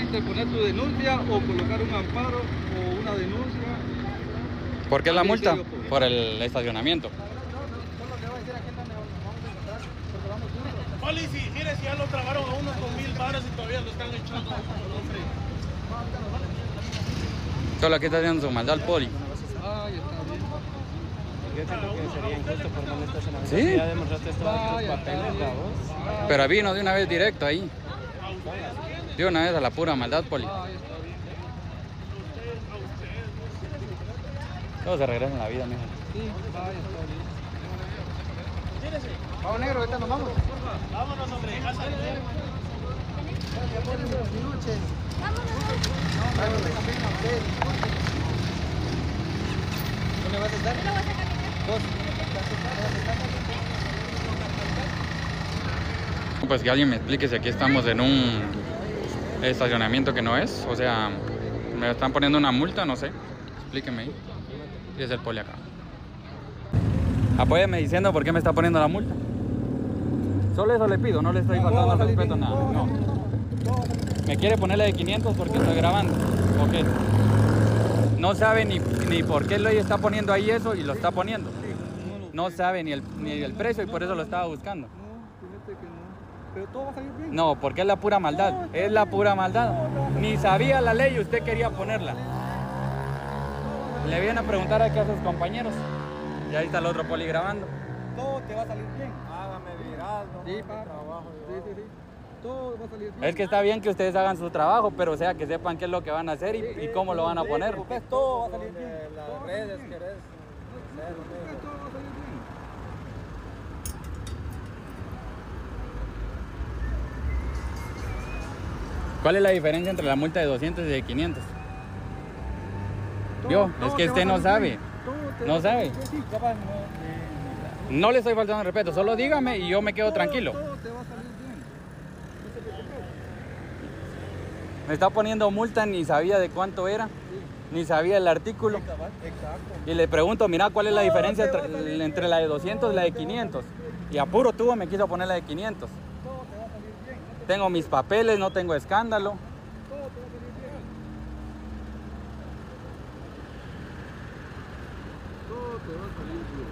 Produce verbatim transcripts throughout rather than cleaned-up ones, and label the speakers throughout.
Speaker 1: interponer tu denuncia o colocar un amparo o una denuncia.
Speaker 2: ¿Por qué la multa? Por el estacionamiento.
Speaker 3: Poli, si quieres, ya lo trabaron a uno con mil varas y todavía lo están echando.
Speaker 2: Solo aquí está haciendo su maldad al poli.
Speaker 1: Ay, está bien.
Speaker 4: Yo siento que sería injusto por mal estacionamiento.
Speaker 2: ¿Sí?
Speaker 4: Ya demostraste estos papeles, la voz.
Speaker 2: Pero vino de una vez directo ahí. De una vez a la pura maldad, poli.
Speaker 1: Ay, está bien.
Speaker 2: Todo se regresa en la vida, mijo.
Speaker 1: Sí, vaya, está bien. Vamos, negro, ahorita nos vamos.
Speaker 3: Vámonos, hombre, deja salir.
Speaker 1: ¿No le vas a estar? ¿Vos?
Speaker 2: Pues que alguien me explique si aquí estamos en un estacionamiento que no es. O sea, me están poniendo una multa, no sé. Explíqueme ahí. Y es el poli acá. Apóyeme diciendo por qué me está poniendo la multa. Solo eso le pido, no le estoy faltando al respeto nada. No. ¿Me quiere ponerle de quinientos porque estoy grabando? ¿O qué? No sabe ni, ni por qué lo está poniendo ahí eso y lo está poniendo. No sabe ni el, ni el precio y por eso lo estaba buscando.
Speaker 1: No, fíjate que no. Pero todo va a salir bien.
Speaker 2: No, porque es la pura maldad. Es la pura maldad. Ni sabía la ley y usted quería ponerla. Le vienen a preguntar aquí a sus compañeros. Y ahí está el otro poli grabando.
Speaker 1: Todo te va a salir bien.
Speaker 4: Hágame viral, no
Speaker 1: Sí,
Speaker 4: mi
Speaker 1: papá.
Speaker 4: trabajo.
Speaker 1: Sí, sí, sí. Todo va a salir bien.
Speaker 2: Es que está bien que ustedes hagan su trabajo, pero o sea, que sepan qué es lo que van a hacer y, y cómo lo van a poner.
Speaker 1: Pues todo va a salir bien.
Speaker 4: De
Speaker 1: Todo va
Speaker 4: las
Speaker 1: a
Speaker 4: redes
Speaker 1: salir bien.
Speaker 4: querés.
Speaker 1: Pues todo va a salir bien.
Speaker 2: ¿Cuál es la diferencia entre la multa de doscientos y de quinientos? ¿Vio?
Speaker 1: Todo
Speaker 2: Es que
Speaker 1: te va
Speaker 2: usted
Speaker 1: a
Speaker 2: no
Speaker 1: salir
Speaker 2: sabe.
Speaker 1: bien. Todo te
Speaker 2: No
Speaker 1: va a salir
Speaker 2: sabe.
Speaker 1: bien. Sí, capaz no.
Speaker 2: No le estoy faltando el respeto, solo dígame y yo me quedo
Speaker 1: Todo-
Speaker 2: tranquilo.
Speaker 1: Todo te va a salir bien. No te preocupes.
Speaker 2: Me está poniendo multa, ni sabía de cuánto era, ni sabía el artículo.
Speaker 1: Exacto.
Speaker 2: Y le pregunto, mira, ¿cuál es la
Speaker 1: Todo
Speaker 2: diferencia
Speaker 1: te va a
Speaker 2: entre,
Speaker 1: salir
Speaker 2: entre la de doscientos y la de quinientos? Y a puro tubo me quiso poner la de quinientos.
Speaker 1: Todo te va a salir bien. No te-
Speaker 2: Tengo mis papeles, no tengo escándalo.
Speaker 1: Todo te va a salir bien. Todo te va a salir bien.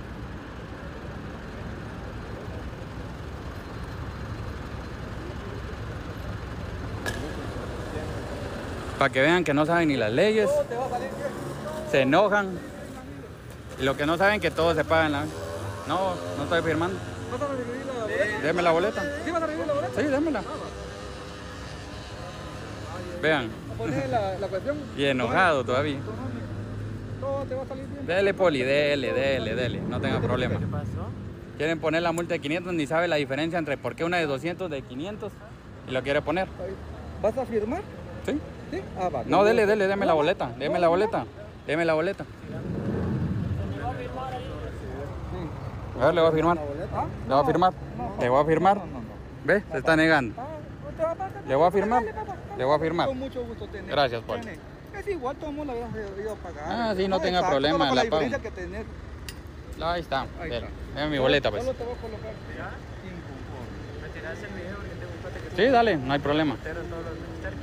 Speaker 2: Para que vean que no saben ni las leyes,
Speaker 1: Todo te va a salir bien.
Speaker 2: se enojan. Y lo que no saben que todo se paga en la... No, no estoy firmando.
Speaker 1: ¿Vas a recibir la boleta?
Speaker 2: Deme la boleta.
Speaker 1: ¿Sí vas a recibir la boleta?
Speaker 2: Sí, démela. Vean.
Speaker 1: Poner la, la cuestión.
Speaker 2: Y enojado todavía.
Speaker 1: Todo te va a salir bien.
Speaker 2: Dele, poli, dele, dele, dele. No tenga problema.
Speaker 4: ¿Qué pasó?
Speaker 2: Quieren poner la multa de quinientos, ni sabe la diferencia entre por qué una de doscientos de quinientos y lo quiere poner.
Speaker 1: ¿Vas a firmar?
Speaker 2: ¿Sí?
Speaker 1: Sí. Ah, va.
Speaker 2: No, dele, dele, deme la boleta. Deme la boleta. Deme la boleta. A ver, le voy a firmar.
Speaker 1: ¿Ah?
Speaker 2: Le voy a firmar. Le voy a firmar.
Speaker 1: No, no, no.
Speaker 2: ¿Ve? Se está negando.
Speaker 1: Ah, no te va a pasar.
Speaker 2: Le voy a firmar.
Speaker 1: Dale, papá.
Speaker 2: Le voy a firmar.
Speaker 1: Con mucho gusto tener.
Speaker 2: Gracias, Poli.
Speaker 1: Tiene. Es igual, todo el mundo la habíamos ido a pagar.
Speaker 2: Ah, sí, no tenga
Speaker 1: exacto,
Speaker 2: problema,
Speaker 1: solo con
Speaker 2: la
Speaker 1: la
Speaker 2: pago.
Speaker 1: diferencia que tener.
Speaker 2: Ahí está.
Speaker 1: Ahí
Speaker 2: Dele.
Speaker 1: está.
Speaker 2: Deme mi boleta, pues.
Speaker 1: Solo te voy a colocar.
Speaker 4: ¿Me tirás el video porque tengo un cuate que
Speaker 2: Sí, dale, no hay problema.
Speaker 4: entero en todos los ministerios?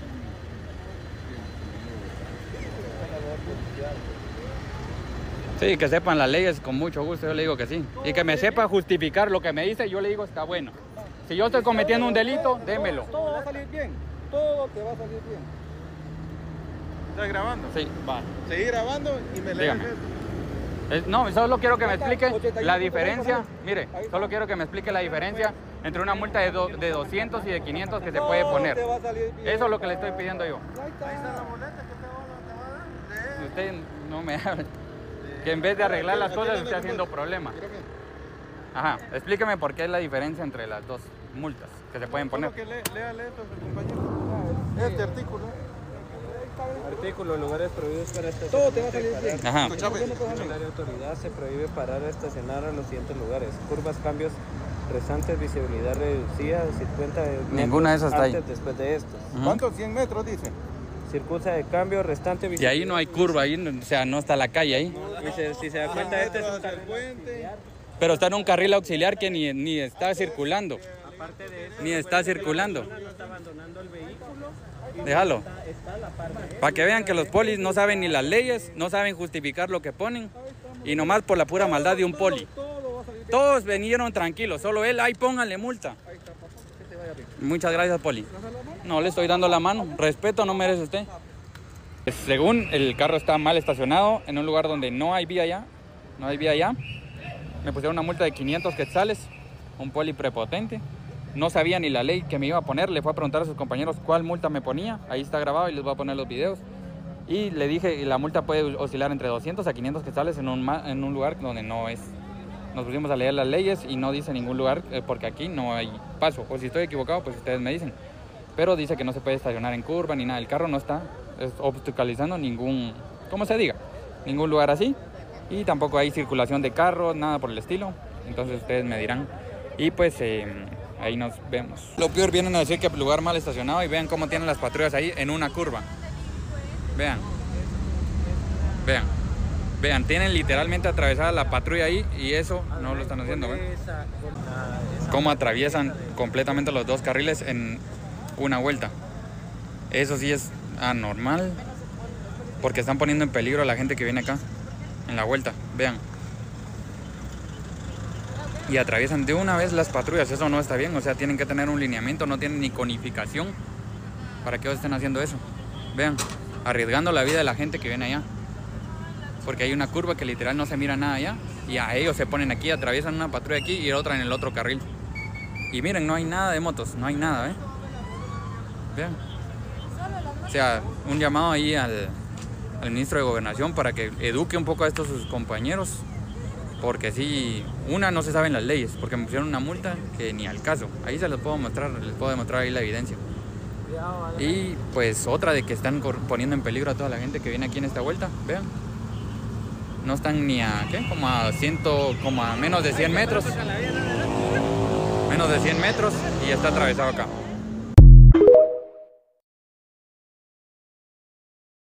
Speaker 2: Sí, que sepan las leyes con mucho gusto, yo le digo que sí. Y que me sepa justificar lo que me dice, yo le digo está bueno. Si yo estoy cometiendo un delito, démelo.
Speaker 1: Todo va a salir bien. Todo te va a salir bien.
Speaker 3: ¿Estás grabando?
Speaker 2: Sí, va.
Speaker 3: Seguí grabando y me lees
Speaker 2: Dígame.
Speaker 3: esto.
Speaker 2: Es- No, solo quiero que me explique
Speaker 1: ochenta y uno
Speaker 2: la
Speaker 1: punto
Speaker 2: diferencia.
Speaker 1: cuatro.
Speaker 2: Mire,
Speaker 1: Ahí está.
Speaker 2: solo quiero que me explique la diferencia entre una multa de, do- de doscientos y de quinientos que se puede
Speaker 1: Todo
Speaker 2: poner.
Speaker 1: te va a salir bien.
Speaker 2: Eso es lo que le estoy pidiendo yo.
Speaker 1: Ahí está.
Speaker 3: Ahí está la boleta que te va a- te va a dar.
Speaker 2: Si usted no me habla, que en vez de arreglar las cosas esté haciendo problemas.
Speaker 3: Mira bien.
Speaker 2: Ajá, explíqueme por qué es la diferencia entre las dos multas que se pueden poner.
Speaker 3: Solo que le- léale esto a su compañero.
Speaker 1: Ah,
Speaker 3: Este artículo.
Speaker 4: Artículo, lugares prohibidos para estacionar.
Speaker 1: Todo te va a salir bien.
Speaker 2: Ajá.
Speaker 3: Escuchame.
Speaker 4: En la autoridad se prohíbe parar o estacionar en los siguientes lugares: curvas, cambios, restantes, visibilidad reducida, cincuenta metros
Speaker 2: Ninguna de esas está ahí.
Speaker 4: antes, después de estos.
Speaker 2: Ujú.
Speaker 3: ¿Cuántos? cien metros dice.
Speaker 4: Circunza de cambio, restante,
Speaker 2: Y
Speaker 4: visibilidad.
Speaker 2: ahí no hay curva, ahí, no- o sea, no está la calle ahí.
Speaker 4: Y se- si se da cuenta, este es un
Speaker 3: Metros hacia el
Speaker 4: carril
Speaker 3: puente.
Speaker 4: auxiliar.
Speaker 2: Pero está en un carril auxiliar que ni, ni está circulando.
Speaker 4: aparte de eso,
Speaker 2: ni está circulando.
Speaker 4: no está abandonando el vehículo.
Speaker 2: Déjalo.
Speaker 4: Está, está la parte.
Speaker 2: Para que vean que los polis no saben ni las leyes, no saben justificar lo que ponen. Y nomás por la pura maldad de un poli. Todos vinieron tranquilos, solo él, ahí pónganle multa. Muchas gracias, poli. No le estoy dando la mano, respeto no merece usted. Según el carro está mal estacionado en un lugar donde no hay vía ya, no hay vía ya. Me pusieron una multa de quinientos quetzales, un poli prepotente. No sabía ni la ley que me iba a poner, le fue a preguntar a sus compañeros cuál multa me ponía. Ahí está grabado y les voy a poner los videos. Y le dije, la multa puede oscilar entre doscientos a quinientos quetzales en un, en un lugar donde no es. Nos pusimos a leer las leyes y no dice ningún lugar, eh, porque aquí no hay paso. O si estoy equivocado, pues ustedes me dicen. Pero dice que no se puede estacionar en curva ni nada. El carro no está es obstaculizando ningún, ¿cómo se diga? Ningún lugar así. Y tampoco hay circulación de carros, nada por el estilo. Entonces ustedes me dirán. Y pues eh, ahí nos vemos. Lo peor, vienen a decir que el lugar mal estacionado y vean cómo tienen las patrullas ahí en una curva. Vean. Vean. Vean, tienen literalmente atravesada la patrulla ahí y eso no lo están haciendo. ¿Ven? Cómo atraviesan completamente los dos carriles en una vuelta. Eso sí es anormal, porque están poniendo en peligro a la gente que viene acá en la vuelta. Vean. Y atraviesan de una vez las patrullas. Eso no está bien, o sea, tienen que tener un lineamiento, no tienen ni conificación para que ellos estén haciendo eso. Vean, arriesgando la vida de la gente que viene allá. Porque hay una curva que literal no se mira nada allá. Y a ellos se ponen aquí, atraviesan una patrulla aquí y otra en el otro carril. Y miren, no hay nada de motos, no hay nada, ¿eh? Vean. O sea, un llamado ahí al, al ministro de Gobernación para que eduque un poco a estos sus compañeros. Porque sí, una, no se saben las leyes, porque me pusieron una multa que ni al caso. Ahí se los puedo mostrar, les puedo demostrar ahí la evidencia. Y pues otra de que están poniendo en peligro a toda la gente que viene aquí en esta vuelta, vean. No están ni a, ¿qué? Como a ciento, como a menos de cien metros. Menos de cien metros y está atravesado acá.